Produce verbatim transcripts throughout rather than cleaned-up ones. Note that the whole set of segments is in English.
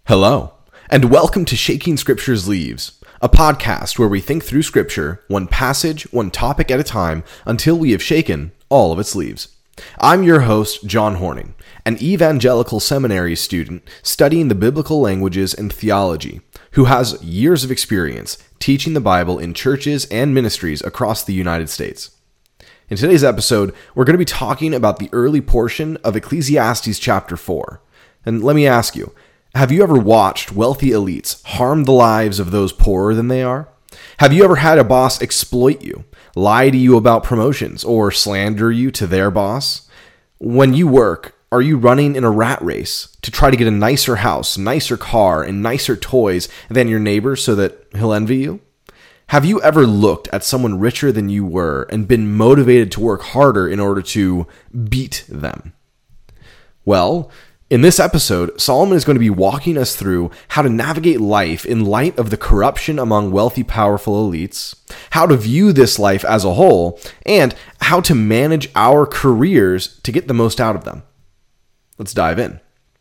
Hello, and welcome to Shaking Scripture's Leaves, a podcast where we think through Scripture, one passage, one topic at a time, until we have shaken all of its leaves. I'm your host, John Horning, an evangelical seminary student studying the biblical languages and theology, who has years of experience teaching the Bible in churches and ministries across the United States. In today's episode, we're going to be talking about the early portion of Ecclesiastes chapter four. And let me ask you, have you ever watched wealthy elites harm the lives of those poorer than they are? Have you ever had a boss exploit you, lie to you about promotions, or slander you to their boss? When you work, are you running in a rat race to try to get a nicer house, nicer car, and nicer toys than your neighbor so that he'll envy you? Have you ever looked at someone richer than you were and been motivated to work harder in order to beat them? Well, in this episode, Solomon is going to be walking us through how to navigate life in light of the corruption among wealthy, powerful elites, how to view this life as a whole, and how to manage our careers to get the most out of them. Let's dive in.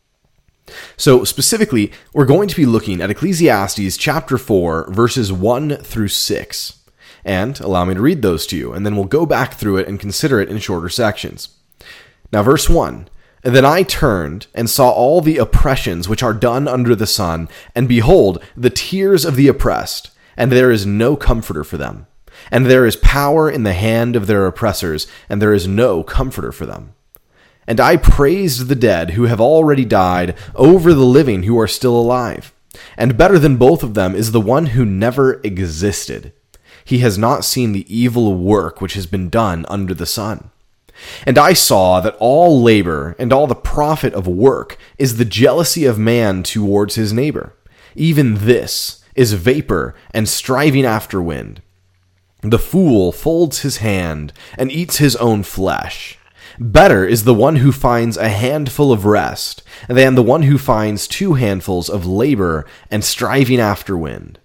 So specifically, we're going to be looking at Ecclesiastes chapter four, verses one through six. And allow me to read those to you, and then we'll go back through it and consider it in shorter sections. Now, verse one. And then I turned and saw all the oppressions which are done under the sun, and behold, the tears of the oppressed, and there is no comforter for them. And there is power in the hand of their oppressors, and there is no comforter for them. And I praised the dead who have already died over the living who are still alive. And better than both of them is the one who never existed. He has not seen the evil work which has been done under the sun. And I saw that all labor and all the profit of work is the jealousy of man towards his neighbor. Even this is vapor and striving after wind. The fool folds his hand and eats his own flesh. Better is the one who finds a handful of rest than the one who finds two handfuls of labor and striving after wind.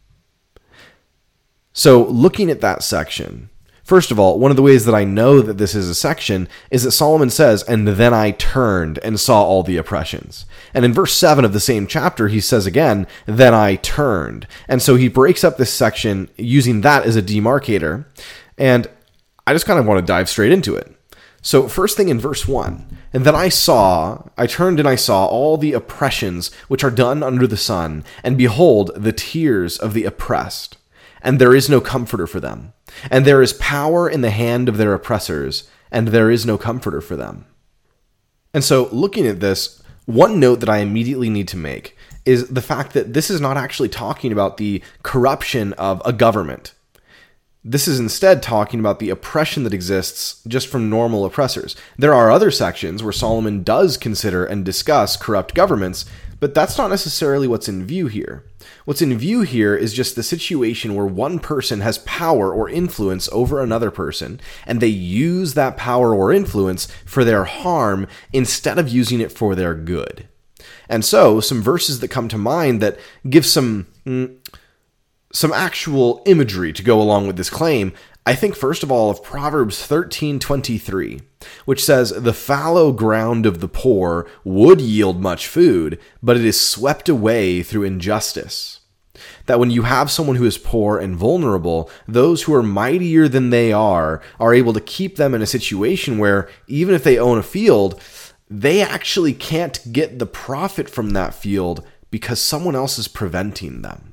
So, looking at that section, first of all, one of the ways that I know that this is a section is that Solomon says, and then I turned and saw all the oppressions. And in verse seven of the same chapter, he says again, then I turned. And so he breaks up this section using that as a demarcator. And I just kind of want to dive straight into it. So first thing in verse one, and then I saw, I turned and I saw all the oppressions which are done under the sun, and behold, the tears of the oppressed. And there is no comforter for them. And there is power in the hand of their oppressors, and there is no comforter for them. And so, looking at this, one note that I immediately need to make is the fact that this is not actually talking about the corruption of a government. This is instead talking about the oppression that exists just from normal oppressors. There are other sections where Solomon does consider and discuss corrupt governments, but that's not necessarily what's in view here. What's in view here is just the situation where one person has power or influence over another person, and they use that power or influence for their harm instead of using it for their good. And so, some verses that come to mind that give some, mm, some actual imagery to go along with this claim, I think first of all of Proverbs thirteen twenty-three, which says, the fallow ground of the poor would yield much food, but it is swept away through injustice. That when you have someone who is poor and vulnerable, those who are mightier than they are are able to keep them in a situation where even if they own a field, they actually can't get the profit from that field because someone else is preventing them.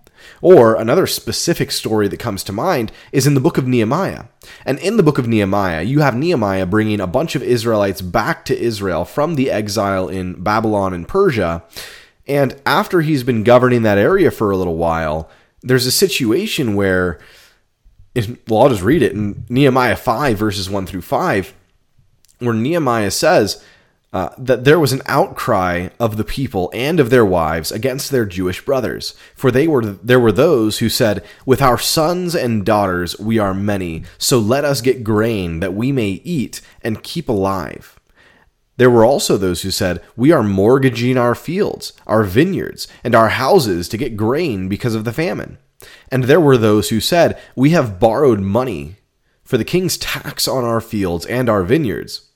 Or another specific story that comes to mind is in the book of Nehemiah. And in the book of Nehemiah, you have Nehemiah bringing a bunch of Israelites back to Israel from the exile in Babylon and Persia. And after he's been governing that area for a little while, there's a situation where, well, I'll just read it in Nehemiah five, verses one through five, where Nehemiah says, Uh, that there was an outcry of the people and of their wives against their Jewish brothers. For they were there were those who said, with our sons and daughters we are many, so let us get grain that we may eat and keep alive. There were also those who said, we are mortgaging our fields, our vineyards, and our houses to get grain because of the famine. And there were those who said, we have borrowed money for the king's tax on our fields and our vineyards.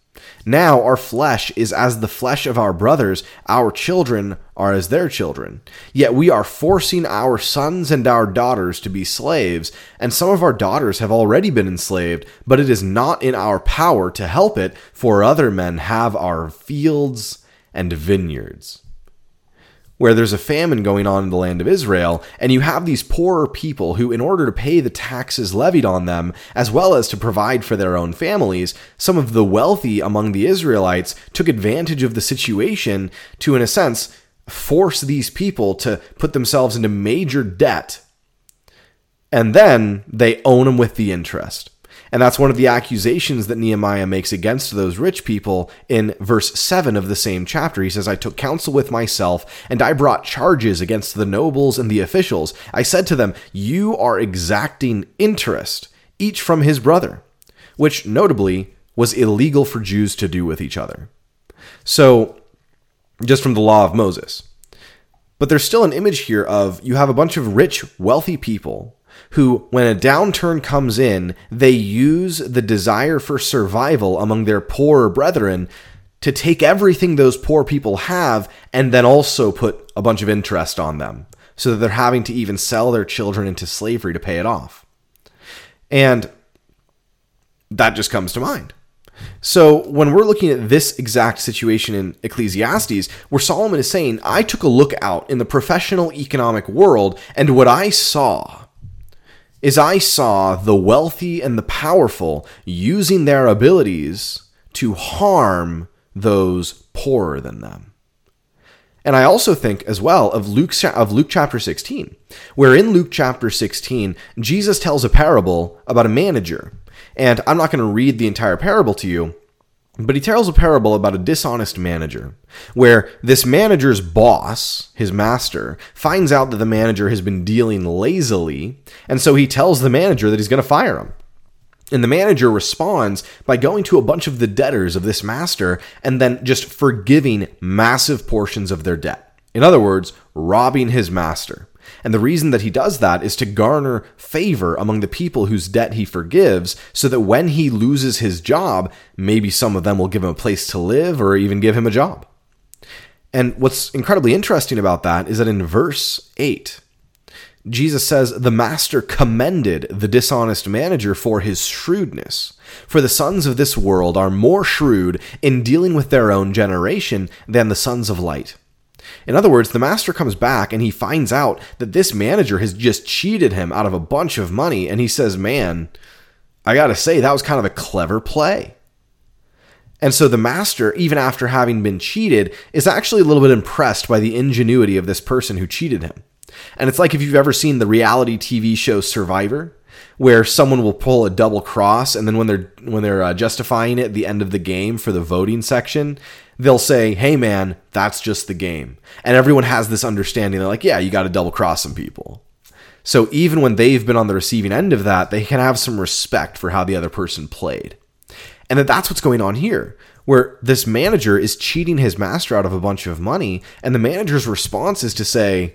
Now our flesh is as the flesh of our brothers, our children are as their children. Yet we are forcing our sons and our daughters to be slaves, and some of our daughters have already been enslaved, but it is not in our power to help it, for other men have our fields and vineyards. Where there's a famine going on in the land of Israel, and you have these poorer people who, in order to pay the taxes levied on them, as well as to provide for their own families, some of the wealthy among the Israelites took advantage of the situation to, in a sense, force these people to put themselves into major debt. And then they own them with the interest. And that's one of the accusations that Nehemiah makes against those rich people in verse seven of the same chapter. He says, I took counsel with myself, and I brought charges against the nobles and the officials. I said to them, you are exacting interest, each from his brother, which notably was illegal for Jews to do with each other. So, just from the law of Moses. But there's still an image here of you have a bunch of rich, wealthy people who, when a downturn comes in, they use the desire for survival among their poorer brethren to take everything those poor people have and then also put a bunch of interest on them, so that they're having to even sell their children into slavery to pay it off. And that just comes to mind. So when we're looking at this exact situation in Ecclesiastes, where Solomon is saying, I took a look out in the professional economic world, and what I saw is I saw the wealthy and the powerful using their abilities to harm those poorer than them. And I also think as well of Luke, of Luke chapter sixteen, where in Luke chapter sixteen, Jesus tells a parable about a manager. And I'm not going to read the entire parable to you, but he tells a parable about a dishonest manager, where this manager's boss, his master, finds out that the manager has been dealing lazily, and so he tells the manager that he's going to fire him. And the manager responds by going to a bunch of the debtors of this master and then just forgiving massive portions of their debt. In other words, robbing his master. And the reason that he does that is to garner favor among the people whose debt he forgives, so that when he loses his job, maybe some of them will give him a place to live or even give him a job. And what's incredibly interesting about that is that in verse eight, Jesus says, the master commended the dishonest manager for his shrewdness. For the sons of this world are more shrewd in dealing with their own generation than the sons of light. In other words, the master comes back and he finds out that this manager has just cheated him out of a bunch of money. And he says, man, I got to say, that was kind of a clever play. And so the master, even after having been cheated, is actually a little bit impressed by the ingenuity of this person who cheated him. And it's like if you've ever seen the reality T V show Survivor, where someone will pull a double cross, and then when they're when they're uh, justifying it at the end of the game for the voting section, they'll say, hey man, that's just the game. And everyone has this understanding. They're like, yeah, you got to double cross some people. So even when they've been on the receiving end of that, they can have some respect for how the other person played. And that that's what's going on here, where this manager is cheating his master out of a bunch of money, and the manager's response is to say,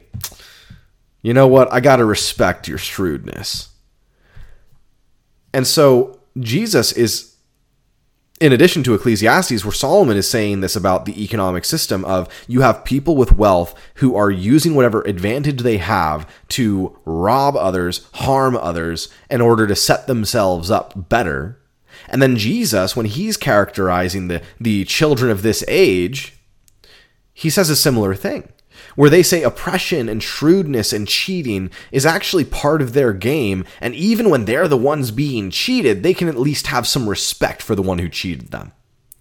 you know what, I got to respect your shrewdness. And so Jesus is, in addition to Ecclesiastes, where Solomon is saying this about the economic system of you have people with wealth who are using whatever advantage they have to rob others, harm others, in order to set themselves up better. And then Jesus, when he's characterizing the, the children of this age, he says a similar thing, where they say oppression and shrewdness and cheating is actually part of their game, and even when they're the ones being cheated, they can at least have some respect for the one who cheated them.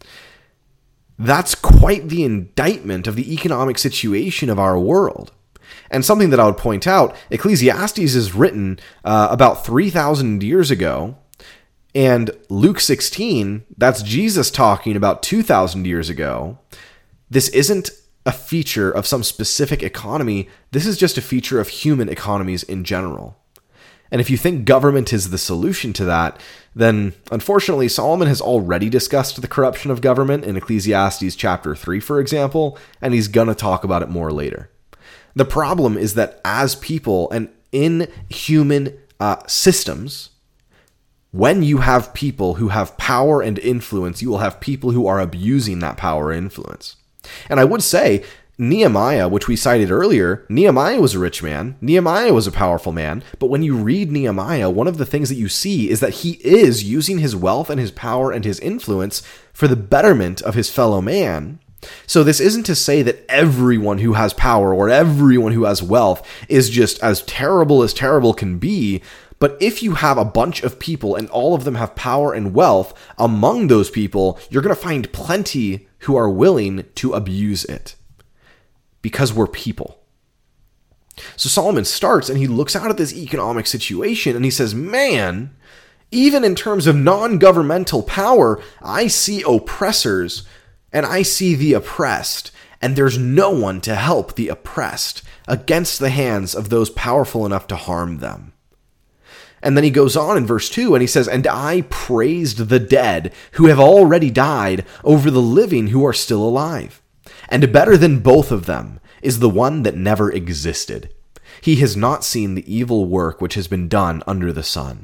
That's quite the indictment of the economic situation of our world. And something that I would point out, Ecclesiastes is written uh, about three thousand years ago, and Luke sixteen, that's Jesus talking about two thousand years ago. This isn't a feature of some specific economy. This is just a feature of human economies in general. And if you think government is the solution to that, then unfortunately Solomon has already discussed the corruption of government in Ecclesiastes chapter three, for example, and he's going to talk about it more later. The problem is that as people and in human uh, systems, when you have people who have power and influence, you will have people who are abusing that power and influence. And I would say, Nehemiah, which we cited earlier, Nehemiah was a rich man. Nehemiah was a powerful man. But when you read Nehemiah, one of the things that you see is that he is using his wealth and his power and his influence for the betterment of his fellow man. So this isn't to say that everyone who has power or everyone who has wealth is just as terrible as terrible can be. But if you have a bunch of people and all of them have power and wealth, among those people, you're going to find plenty who are willing to abuse it. Because we're people. So Solomon starts and he looks out at this economic situation and he says, man, even in terms of non-governmental power, I see oppressors and I see the oppressed, and there's no one to help the oppressed against the hands of those powerful enough to harm them. And then he goes on in verse two and he says, and I praised the dead who have already died over the living who are still alive. And better than both of them is the one that never existed. He has not seen the evil work which has been done under the sun.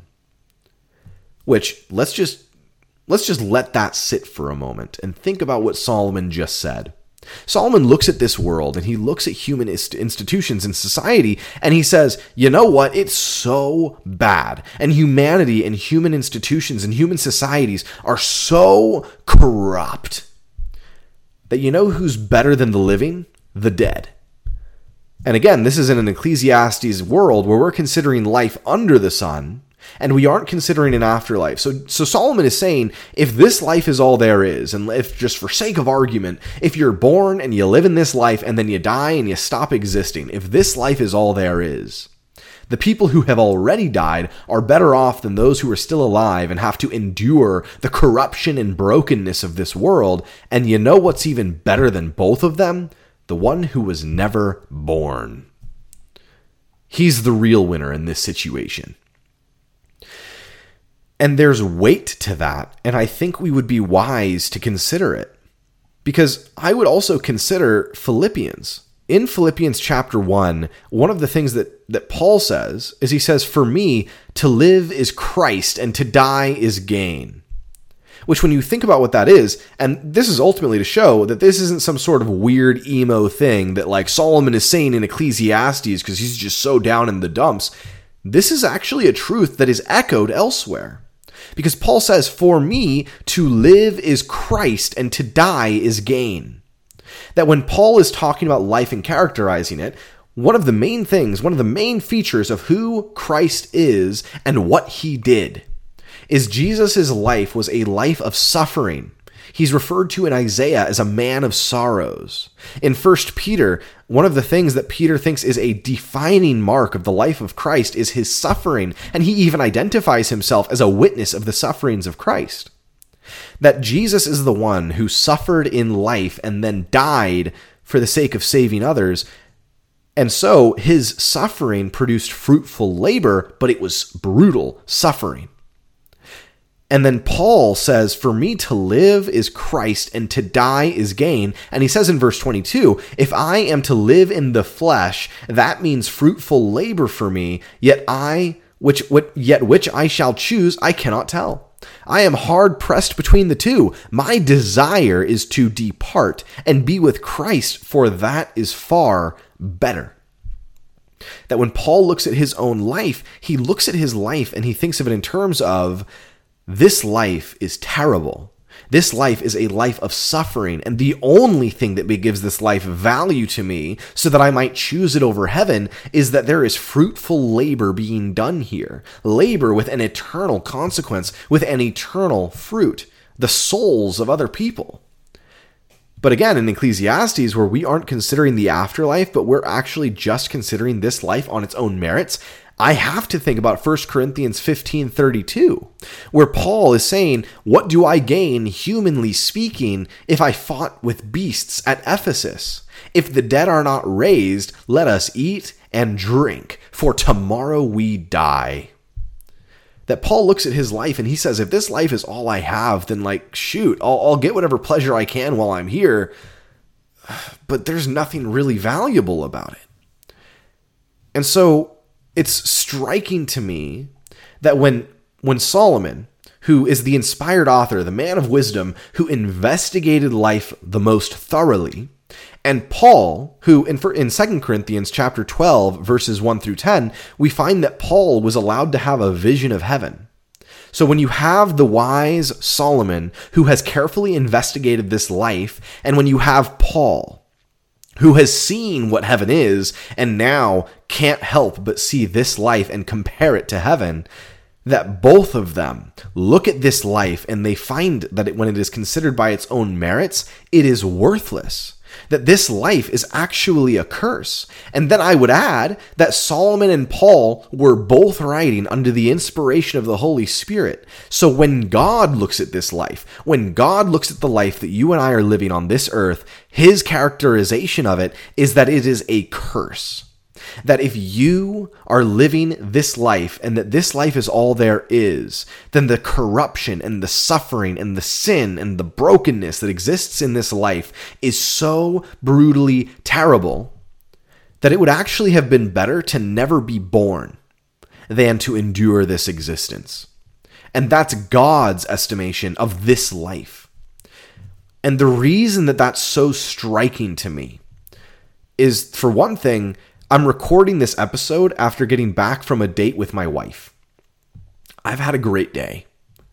Which, let's just let's just let that sit for a moment and think about what Solomon just said. Solomon looks at this world and he looks at human institutions and society and he says, you know what? It's so bad. And humanity and human institutions and human societies are so corrupt that you know who's better than the living? The dead. And again, this is in an Ecclesiastes world where we're considering life under the sun, and we aren't considering an afterlife. So, so Solomon is saying, if this life is all there is, and if just for sake of argument, if you're born and you live in this life and then you die and you stop existing, if this life is all there is, the people who have already died are better off than those who are still alive and have to endure the corruption and brokenness of this world. And you know what's even better than both of them? The one who was never born. He's the real winner in this situation. And there's weight to that, and I think we would be wise to consider it. Because I would also consider Philippians. In Philippians chapter one, one of the things that, that Paul says is he says, for me, to live is Christ and to die is gain. Which when you think about what that is, and this is ultimately to show that this isn't some sort of weird emo thing that like Solomon is saying in Ecclesiastes because he's just so down in the dumps. This is actually a truth that is echoed elsewhere. Because Paul says, for me, to live is Christ and to die is gain. That when Paul is talking about life and characterizing it, one of the main things, one of the main features of who Christ is and what he did is Jesus' life was a life of suffering. He's referred to in Isaiah as a man of sorrows. In First Peter, one of the things that Peter thinks is a defining mark of the life of Christ is his suffering, and he even identifies himself as a witness of the sufferings of Christ. That Jesus is the one who suffered in life and then died for the sake of saving others. And so his suffering produced fruitful labor, but it was brutal suffering. And then Paul says, for me to live is Christ and to die is gain. And he says in verse twenty-two, if I am to live in the flesh, that means fruitful labor for me, yet I, which, yet which I shall choose, I cannot tell. I am hard pressed between the two. My desire is to depart and be with Christ, for that is far better. That when Paul looks at his own life, he looks at his life and he thinks of it in terms of, this life is terrible. This life is a life of suffering, and the only thing that gives this life value to me so that I might choose it over heaven is that there is fruitful labor being done here. Labor with an eternal consequence, with an eternal fruit, the souls of other people. But again, in Ecclesiastes, where we aren't considering the afterlife, but we're actually just considering this life on its own merits, I have to think about First Corinthians fifteen thirty-two, where Paul is saying, what do I gain, humanly speaking, if I fought with beasts at Ephesus? If the dead are not raised, let us eat and drink, for tomorrow we die. That Paul looks at his life and he says, if this life is all I have, then like, shoot, I'll, I'll get whatever pleasure I can while I'm here, but there's nothing really valuable about it. And so, it's striking to me that when when Solomon, who is the inspired author, the man of wisdom, who investigated life the most thoroughly, and Paul, who in, in Second Corinthians chapter twelve, verses one through ten, we find that Paul was allowed to have a vision of heaven. So when you have the wise Solomon, who has carefully investigated this life, and when you have Paul, who has seen what heaven is, and now can't help but see this life and compare it to heaven, that both of them look at this life and they find that it, when it is considered by its own merits, it is worthless. That this life is actually a curse. And then I would add that Solomon and Paul were both writing under the inspiration of the Holy Spirit. So when God looks at this life, when God looks at the life that you and I are living on this earth, his characterization of it is that it is a curse. That if you are living this life and that this life is all there is, then the corruption and the suffering and the sin and the brokenness that exists in this life is so brutally terrible that it would actually have been better to never be born than to endure this existence. And that's God's estimation of this life. And the reason that that's so striking to me is, for one thing, I'm recording this episode after getting back from a date with my wife. I've had a great day.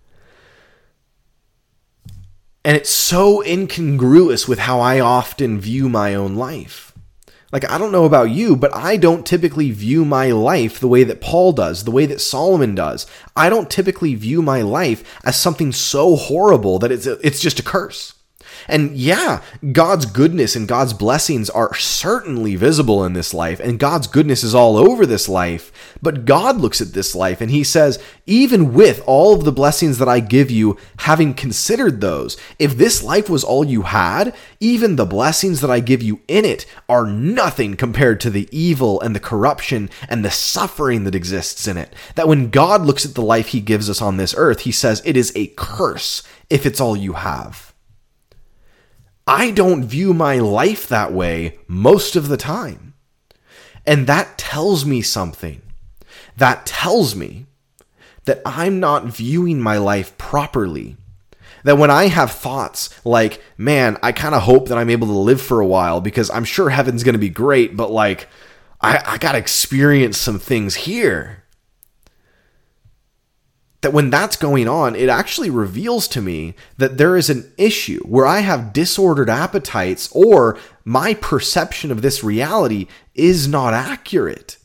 And it's so incongruous with how I often view my own life. Like, I don't know about you, but I don't typically view my life the way that Paul does, the way that Solomon does. I don't typically view my life as something so horrible that it's, it's just a curse. And yeah, God's goodness and God's blessings are certainly visible in this life, and God's goodness is all over this life. But God looks at this life and he says, even with all of the blessings that I give you, having considered those, if this life was all you had, even the blessings that I give you in it are nothing compared to the evil and the corruption and the suffering that exists in it. That when God looks at the life he gives us on this earth, he says it is a curse if it's all you have. I don't view my life that way most of the time. And that tells me something. That tells me that I'm not viewing my life properly. That when I have thoughts like, man, I kind of hope that I'm able to live for a while because I'm sure heaven's going to be great, but like, I, I got to experience some things here. That when that's going on, it actually reveals to me that there is an issue where I have disordered appetites, or my perception of this reality is not accurate.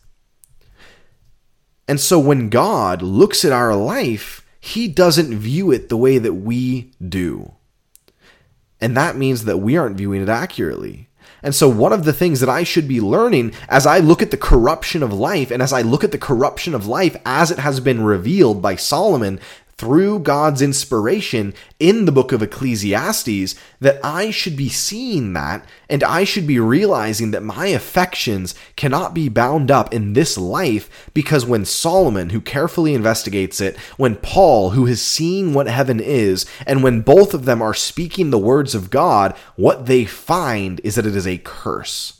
And so when God looks at our life, he doesn't view it the way that we do. And that means that we aren't viewing it accurately. And so one of the things that I should be learning as I look at the corruption of life, and as I look at the corruption of life as it has been revealed by Solomon through God's inspiration in the book of Ecclesiastes, that I should be seeing that, and I should be realizing that my affections cannot be bound up in this life, because when Solomon, who carefully investigates it, when Paul, who has seen what heaven is, and when both of them are speaking the words of God, what they find is that it is a curse.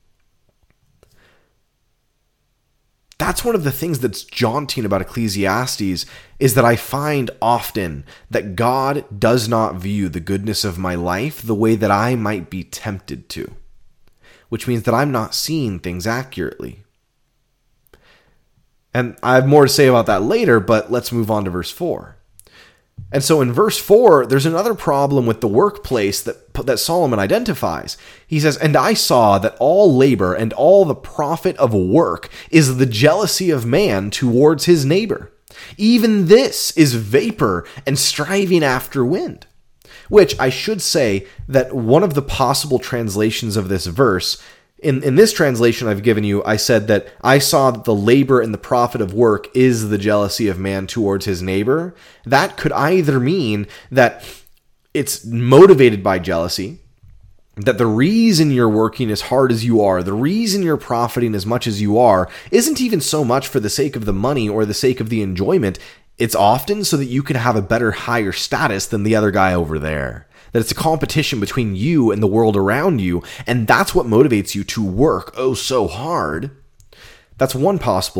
That's one of the things that's jaunting about Ecclesiastes, is that I find often that God does not view the goodness of my life the way that I might be tempted to, which means that I'm not seeing things accurately. And I have more to say about that later, but let's move on to verse four. And so in verse four, there's another problem with the workplace that, that Solomon identifies. He says, "And I saw that all labor and all the profit of work is the jealousy of man towards his neighbor. Even this is vapor and striving after wind." Which I should say that one of the possible translations of this verse, In, in this translation I've given you, I said that I saw that the labor and the profit of work is the jealousy of man towards his neighbor. That could either mean that it's motivated by jealousy, that the reason you're working as hard as you are, the reason you're profiting as much as you are, isn't even so much for the sake of the money or the sake of the enjoyment. It's often so that you can have a better, higher status than the other guy over there. That it's a competition between you and the world around you, and that's what motivates you to work oh so hard. That's one possible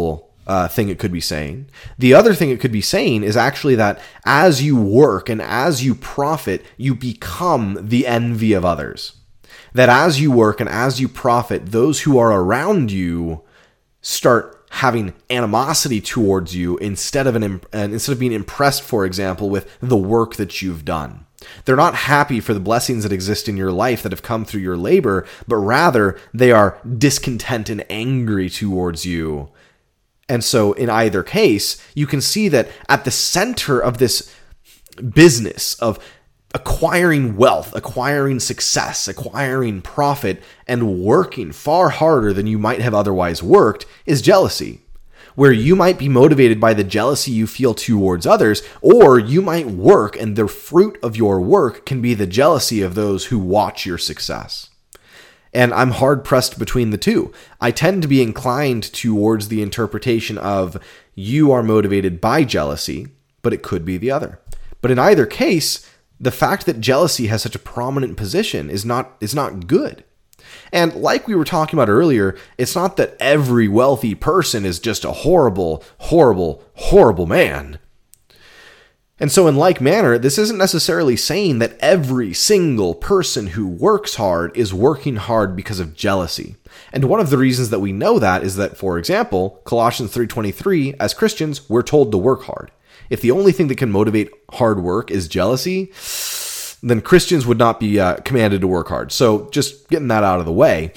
uh, thing it could be saying. The other thing it could be saying is actually that as you work and as you profit, you become the envy of others. That as you work and as you profit, those who are around you start having animosity towards you instead of an uh, instead of being impressed, for example, with the work that you've done. They're not happy for the blessings that exist in your life that have come through your labor, but rather they are discontent and angry towards you. And so in either case, you can see that at the center of this business of acquiring wealth, acquiring success, acquiring profit, and working far harder than you might have otherwise worked is jealousy, where you might be motivated by the jealousy you feel towards others, or you might work and the fruit of your work can be the jealousy of those who watch your success. And I'm hard-pressed between the two. I tend to be inclined towards the interpretation of you are motivated by jealousy, but it could be the other. But in either case, the fact that jealousy has such a prominent position is not is not good. And like we were talking about earlier, it's not that every wealthy person is just a horrible, horrible, horrible man. And so in like manner, this isn't necessarily saying that every single person who works hard is working hard because of jealousy. And one of the reasons that we know that is that, for example, Colossians three twenty-three, as Christians, we're told to work hard. If the only thing that can motivate hard work is jealousy, then Christians would not be uh, commanded to work hard. So just getting that out of the way.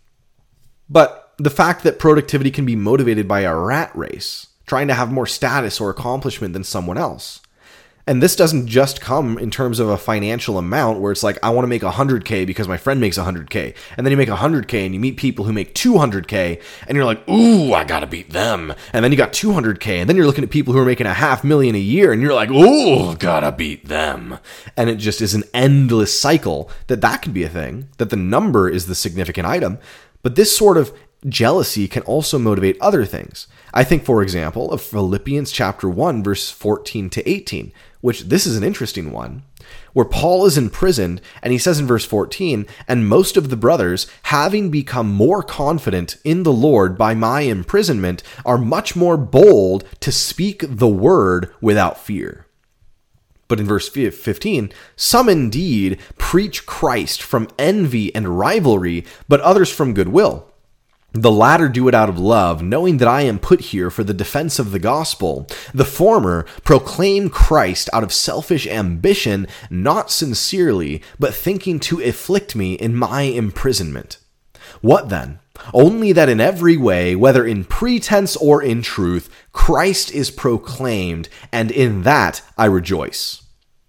But the fact that productivity can be motivated by a rat race, trying to have more status or accomplishment than someone else. And this doesn't just come in terms of a financial amount where it's like, I want to make one hundred K because my friend makes one hundred K. And then you make one hundred K and you meet people who make two hundred K and you're like, ooh, I got to beat them. And then you got two hundred K and then you're looking at people who are making a half million a year and you're like, ooh, gotta beat them. And it just is an endless cycle that that could be a thing, that the number is the significant item. But this sort of jealousy can also motivate other things. I think, for example, of Philippians chapter one, verse fourteen to eighteen, which this is an interesting one, where Paul is imprisoned, and he says in verse fourteen, "And most of the brothers, having become more confident in the Lord by my imprisonment, are much more bold to speak the word without fear." But in verse fifteen, "Some indeed preach Christ from envy and rivalry, but others from goodwill. The latter do it out of love, knowing that I am put here for the defense of the gospel. The former proclaim Christ out of selfish ambition, not sincerely, but thinking to afflict me in my imprisonment. What then? Only that in every way, whether in pretense or in truth, Christ is proclaimed, and in that I rejoice."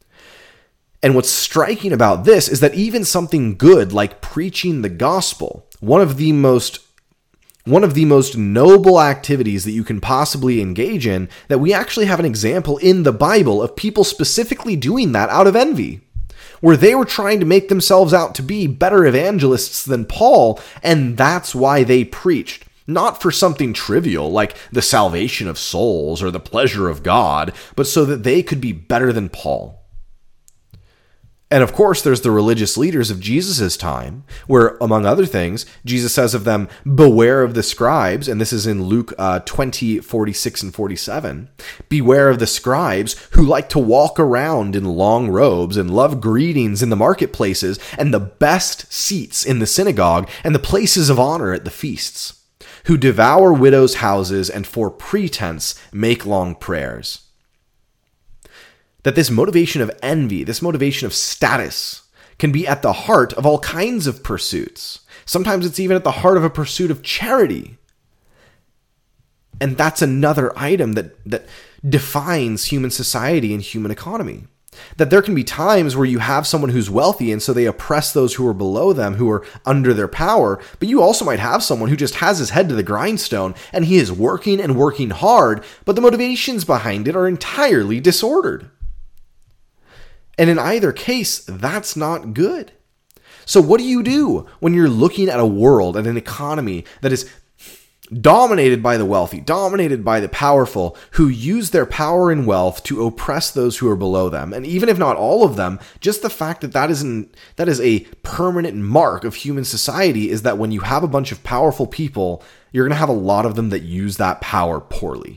And what's striking about this is that even something good like preaching the gospel, one of the most One of the most noble activities that you can possibly engage in, that we actually have an example in the Bible of people specifically doing that out of envy, where they were trying to make themselves out to be better evangelists than Paul, and that's why they preached. Not for something trivial like the salvation of souls or the pleasure of God, but so that they could be better than Paul. And of course, there's the religious leaders of Jesus' time, where, among other things, Jesus says of them, "Beware of the scribes," and this is in Luke uh, twenty, forty-six and forty-seven, "Beware of the scribes who like to walk around in long robes and love greetings in the marketplaces and the best seats in the synagogue and the places of honor at the feasts, who devour widows' houses and for pretense make long prayers." That this motivation of envy, this motivation of status, can be at the heart of all kinds of pursuits. Sometimes it's even at the heart of a pursuit of charity. And that's another item that, that defines human society and human economy. That there can be times where you have someone who's wealthy and so they oppress those who are below them, who are under their power, but you also might have someone who just has his head to the grindstone and he is working and working hard, but the motivations behind it are entirely disordered. And in either case, that's not good. So what do you do when you're looking at a world, at an economy that is dominated by the wealthy, dominated by the powerful, who use their power and wealth to oppress those who are below them. And even if not all of them, just the fact that that, isn't, that is a permanent mark of human society is that when you have a bunch of powerful people, you're going to have a lot of them that use that power poorly.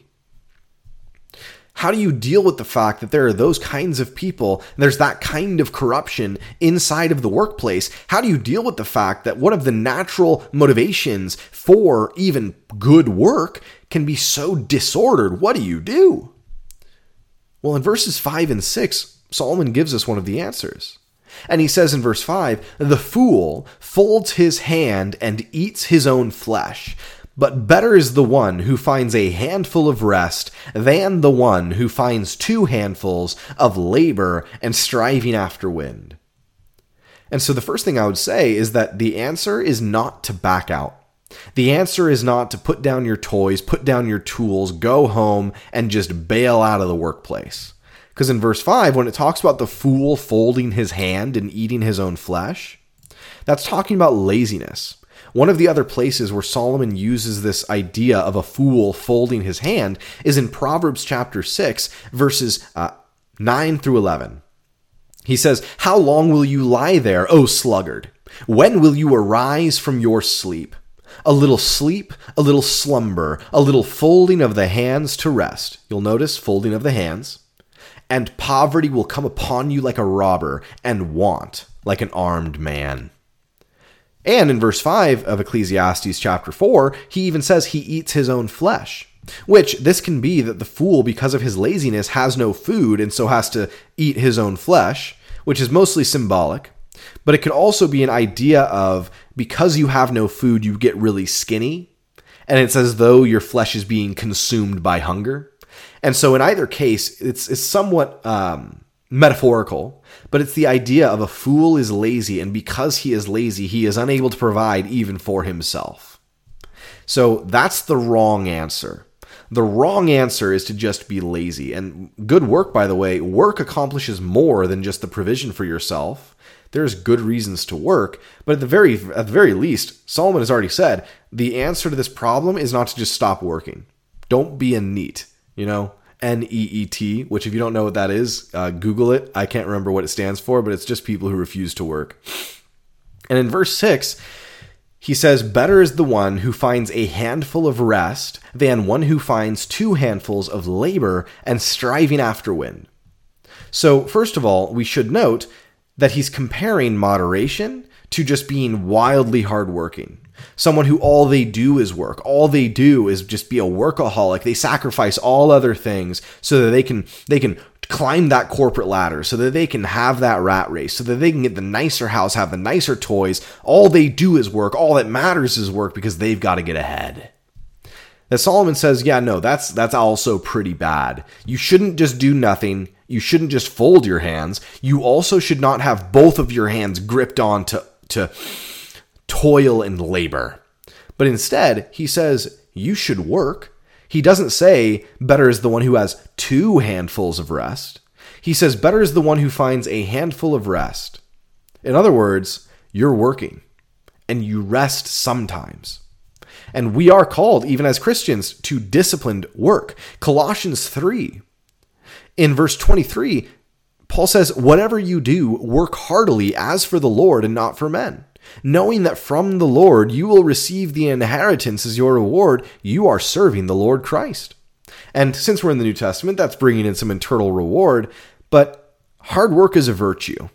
How do you deal with the fact that there are those kinds of people, there's that kind of corruption inside of the workplace? How do you deal with the fact that one of the natural motivations for even good work can be so disordered? What do you do? Well, in verses five and six, Solomon gives us one of the answers. And he says in verse five, "The fool folds his hand and eats his own flesh. But better is the one who finds a handful of rest than the one who finds two handfuls of labor and striving after wind." And so the first thing I would say is that the answer is not to back out. The answer is not to put down your toys, put down your tools, go home, and just bail out of the workplace. Because in verse five, when it talks about the fool folding his hand and eating his own flesh, that's talking about laziness. One of the other places where Solomon uses this idea of a fool folding his hand is in Proverbs chapter six, verses uh, nine through eleven. He says, "How long will you lie there, O sluggard? When will you arise from your sleep? A little sleep, a little slumber, a little folding of the hands to rest." You'll notice folding of the hands. "And poverty will come upon you like a robber, and want like an armed man." And in verse five of Ecclesiastes chapter four, he even says he eats his own flesh, which this can be that the fool, because of his laziness, has no food and so has to eat his own flesh, which is mostly symbolic. But it could also be an idea of because you have no food, you get really skinny, and it's as though your flesh is being consumed by hunger. And so in either case, it's, it's somewhat um, metaphorical, but it's the idea of a fool is lazy, and because he is lazy, he is unable to provide even for himself. So that's the wrong answer. The wrong answer is to just be lazy. And good work, by the way, work accomplishes more than just the provision for yourself. There's good reasons to work, but at the very at the very least, Solomon has already said, the answer to this problem is not to just stop working. Don't be a NEET, you know? N E E T, which if you don't know what that is, uh, Google it. I can't remember what it stands for, but it's just people who refuse to work. And in verse six, he says, "Better is the one who finds a handful of rest than one who finds two handfuls of labor and striving after wind." So first of all, we should note that he's comparing moderation to just being wildly hardworking. Someone who all they do is work. All they do is just be a workaholic. They sacrifice all other things so that they can they can climb that corporate ladder, so that they can have that rat race, so that they can get the nicer house, have the nicer toys. All they do is work. All that matters is work because they've got to get ahead. That Solomon says, yeah, no, that's that's also pretty bad. You shouldn't just do nothing. You shouldn't just fold your hands. You also should not have both of your hands gripped on to to toil and labor. But instead, he says, you should work. He doesn't say, better is the one who has two handfuls of rest. He says, better is the one who finds a handful of rest. In other words, you're working, and you rest sometimes. And we are called, even as Christians, to disciplined work. Colossians three, in verse twenty-three, Paul says, whatever you do, work heartily as for the Lord and not for men, knowing that from the Lord you will receive the inheritance as your reward. You are serving the Lord Christ. And since we're in the New Testament, that's bringing in some eternal reward, but hard work is a virtue.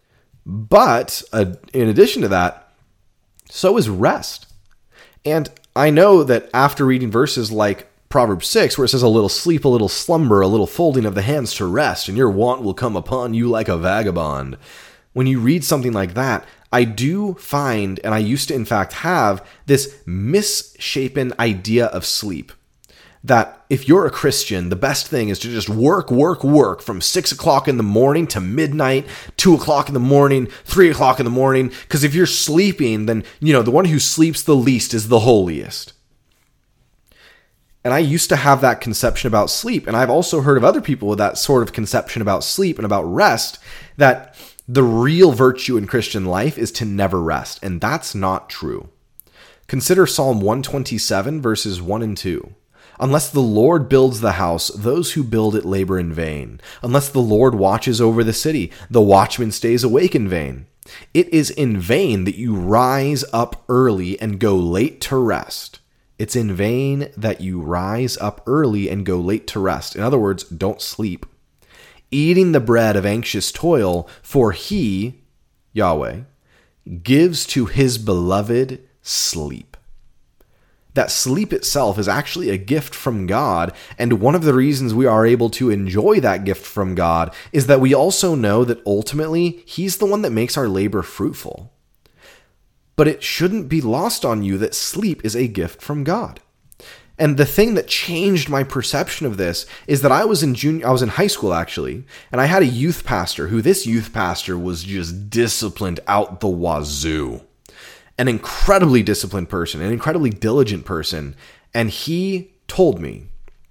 But uh, in addition to that, so is rest. And I know that after reading verses like Proverbs six, where it says a little sleep, a little slumber, a little folding of the hands to rest, and your want will come upon you like a vagabond. When you read something like that, I do find, and I used to in fact have, this misshapen idea of sleep. That if you're a Christian, the best thing is to just work, work, work from six o'clock in the morning to midnight, two o'clock in the morning, three o'clock in the morning. Because if you're sleeping, then, you know, the one who sleeps the least is the holiest. And I used to have that conception about sleep. And I've also heard of other people with that sort of conception about sleep and about rest, that the real virtue in Christian life is to never rest. And that's not true. Consider Psalm one twenty-seven, verses one and two. Unless the Lord builds the house, those who build it labor in vain. Unless the Lord watches over the city, the watchman stays awake in vain. It is in vain that you rise up early and go late to rest. It's in vain that you rise up early and go late to rest. In other words, don't sleep. Eating the bread of anxious toil, for he, Yahweh, gives to his beloved sleep. That sleep itself is actually a gift from God, and one of the reasons we are able to enjoy that gift from God is that we also know that ultimately He's the one that makes our labor fruitful. But it shouldn't be lost on you that sleep is a gift from God. And the thing that changed my perception of this is that I was in junior, I was in high school actually, and I had a youth pastor who this youth pastor was just disciplined out the wazoo. An incredibly disciplined person, an incredibly diligent person. And he told me,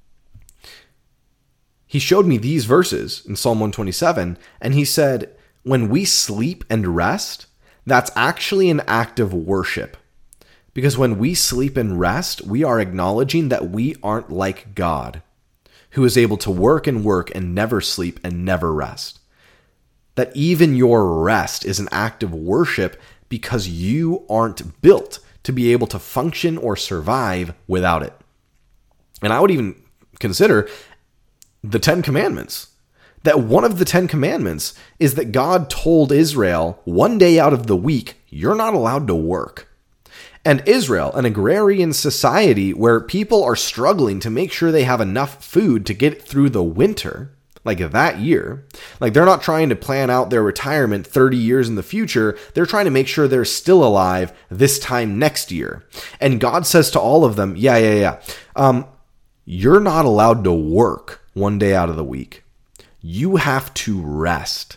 he showed me these verses in Psalm one twenty-seven, and he said, when we sleep and rest, that's actually an act of worship. Because when we sleep and rest, we are acknowledging that we aren't like God, who is able to work and work and never sleep and never rest. That even your rest is an act of worship because you aren't built to be able to function or survive without it. And I would even consider the Ten Commandments. That one of the Ten Commandments is that God told Israel, one day out of the week, you're not allowed to work. And Israel, an agrarian society where people are struggling to make sure they have enough food to get through the winter, like that year, like they're not trying to plan out their retirement thirty years in the future. They're trying to make sure they're still alive this time next year. And God says to all of them, yeah, yeah, yeah. Um, you're not allowed to work one day out of the week. You have to rest.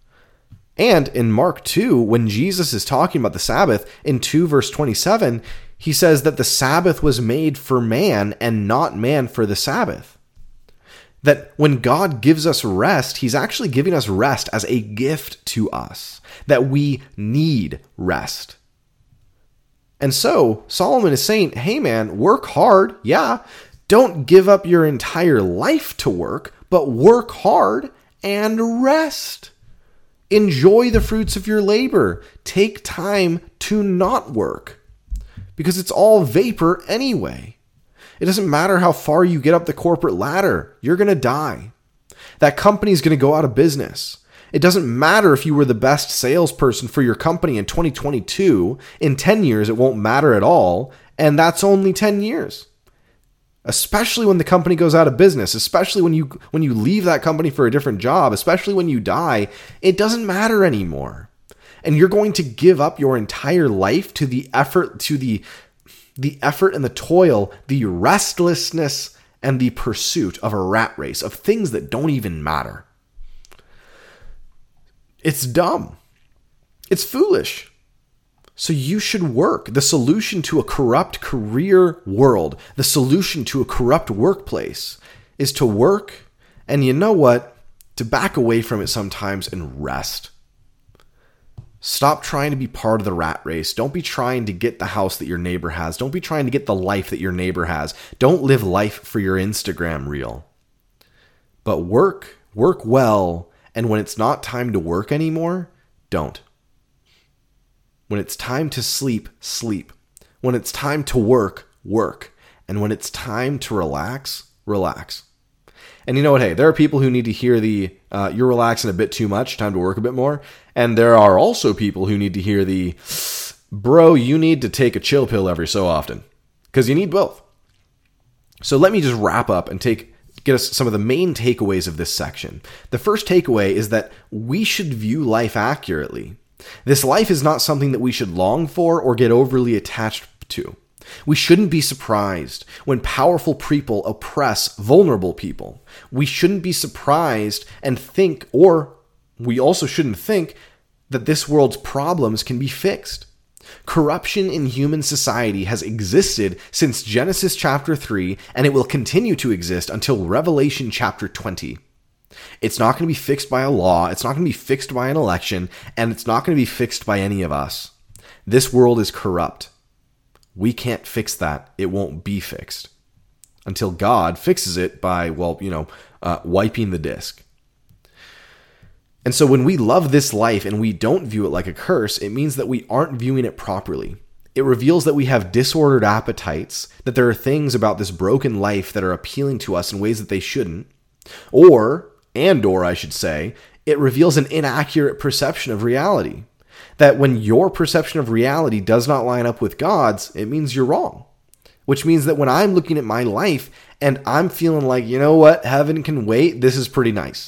And in Mark two, when Jesus is talking about the Sabbath in two verse twenty-seven, he says that the Sabbath was made for man and not man for the Sabbath. That when God gives us rest, He's actually giving us rest as a gift to us, that we need rest. And so Solomon is saying, hey man, work hard. Yeah, don't give up your entire life to work, but work hard and rest. Enjoy the fruits of your labor. Take time to not work because it's all vapor anyway. It doesn't matter how far you get up the corporate ladder. You're going to die. That company's going to go out of business. It doesn't matter if you were the best salesperson for your company in twenty twenty-two. In ten years, it won't matter at all. And that's only ten years. Especially when the company goes out of business, especially when you when you leave that company for a different job, especially when you die, it doesn't matter anymore. And you're going to give up your entire life to the effort, to the the effort and the toil, the restlessness and the pursuit of a rat race of things that don't even matter. It's dumb. It's foolish. So you should work. The solution to a corrupt career world, the solution to a corrupt workplace is to work and you know what? To back away from it sometimes and rest. Stop trying to be part of the rat race. Don't be trying to get the house that your neighbor has. Don't be trying to get the life that your neighbor has. Don't live life for your Instagram reel. But work, work well, and when it's not time to work anymore, don't. When it's time to sleep, sleep. When it's time to work, work. And when it's time to relax, relax. And you know what? Hey, there are people who need to hear the, uh, you're relaxing a bit too much, time to work a bit more. And there are also people who need to hear the, bro, you need to take a chill pill every so often. Because you need both. So let me just wrap up and take get us some of the main takeaways of this section. The first takeaway is that we should view life accurately. This life is not something that we should long for or get overly attached to. We shouldn't be surprised when powerful people oppress vulnerable people. We shouldn't be surprised and think, or we also shouldn't think, that this world's problems can be fixed. Corruption in human society has existed since Genesis chapter three, and it will continue to exist until Revelation chapter twenty. It's not going to be fixed by a law, it's not going to be fixed by an election, and it's not going to be fixed by any of us. This world is corrupt. We can't fix that. It won't be fixed until God fixes it by, well, you know, uh, wiping the disk. And so when we love this life and we don't view it like a curse, it means that we aren't viewing it properly. It reveals that we have disordered appetites, that there are things about this broken life that are appealing to us in ways that they shouldn't. Or, and or I should say, it reveals an inaccurate perception of reality. That when your perception of reality does not line up with God's, it means you're wrong. Which means that when I'm looking at my life and I'm feeling like, you know what, heaven can wait, this is pretty nice.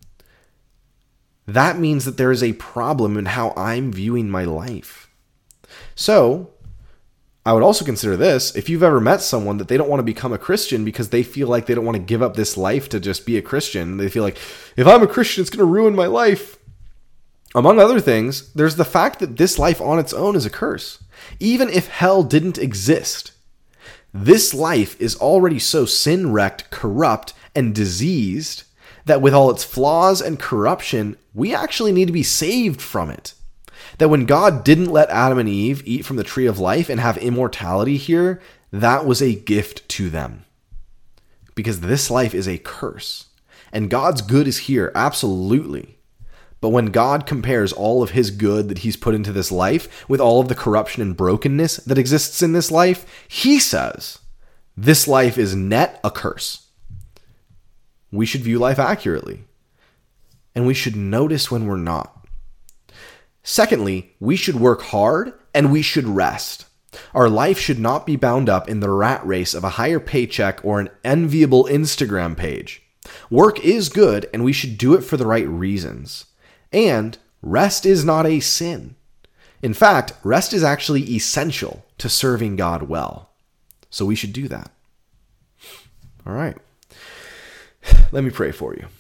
That means that there is a problem in how I'm viewing my life. So, I would also consider this, if you've ever met someone that they don't want to become a Christian because they feel like they don't want to give up this life to just be a Christian. They feel like, if I'm a Christian, it's going to ruin my life. Among other things, there's the fact that this life on its own is a curse. Even if hell didn't exist, this life is already so sin-wrecked, corrupt, and diseased that with all its flaws and corruption, we actually need to be saved from it. That when God didn't let Adam and Eve eat from the tree of life and have immortality here, that was a gift to them. Because this life is a curse. And God's good is here, absolutely. But when God compares all of his good that he's put into this life with all of the corruption and brokenness that exists in this life, he says, this life is net a curse. We should view life accurately. And we should notice when we're not. Secondly, we should work hard and we should rest. Our life should not be bound up in the rat race of a higher paycheck or an enviable Instagram page. Work is good and we should do it for the right reasons. And rest is not a sin. In fact, rest is actually essential to serving God well. So we should do that. All right. Let me pray for you.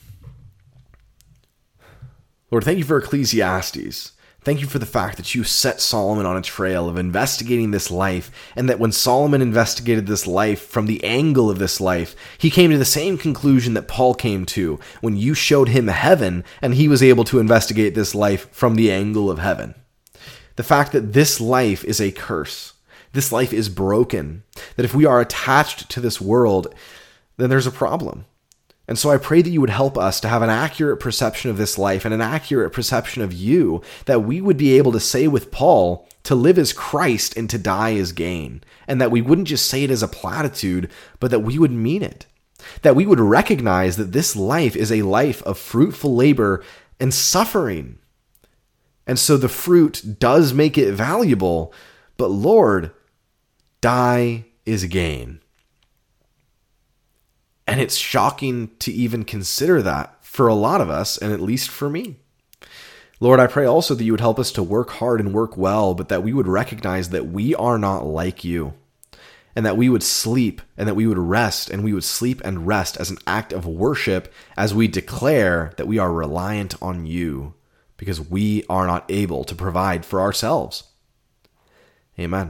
Lord, thank you for Ecclesiastes. Thank you for the fact that you set Solomon on a trail of investigating this life, and that when Solomon investigated this life from the angle of this life, he came to the same conclusion that Paul came to when you showed him heaven, and he was able to investigate this life from the angle of heaven. The fact that this life is a curse, this life is broken, that if we are attached to this world, then there's a problem. And so I pray that you would help us to have an accurate perception of this life and an accurate perception of you, that we would be able to say with Paul, to live as Christ and to die as gain, and that we wouldn't just say it as a platitude, but that we would mean it, that we would recognize that this life is a life of fruitful labor and suffering. And so the fruit does make it valuable, but Lord, die is gain. And it's shocking to even consider that for a lot of us, and at least for me. Lord, I pray also that you would help us to work hard and work well, but that we would recognize that we are not like you, and that we would sleep, and that we would rest, and we would sleep and rest as an act of worship as we declare that we are reliant on you, because we are not able to provide for ourselves. Amen.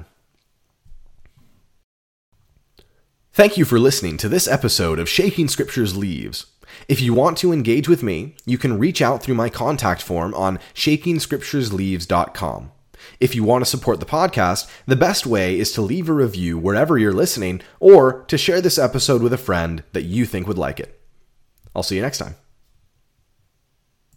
Thank you for listening to this episode of Shaking Scripture's Leaves. If you want to engage with me, you can reach out through my contact form on shaking scriptures leaves dot com. If you want to support the podcast, the best way is to leave a review wherever you're listening or to share this episode with a friend that you think would like it. I'll see you next time.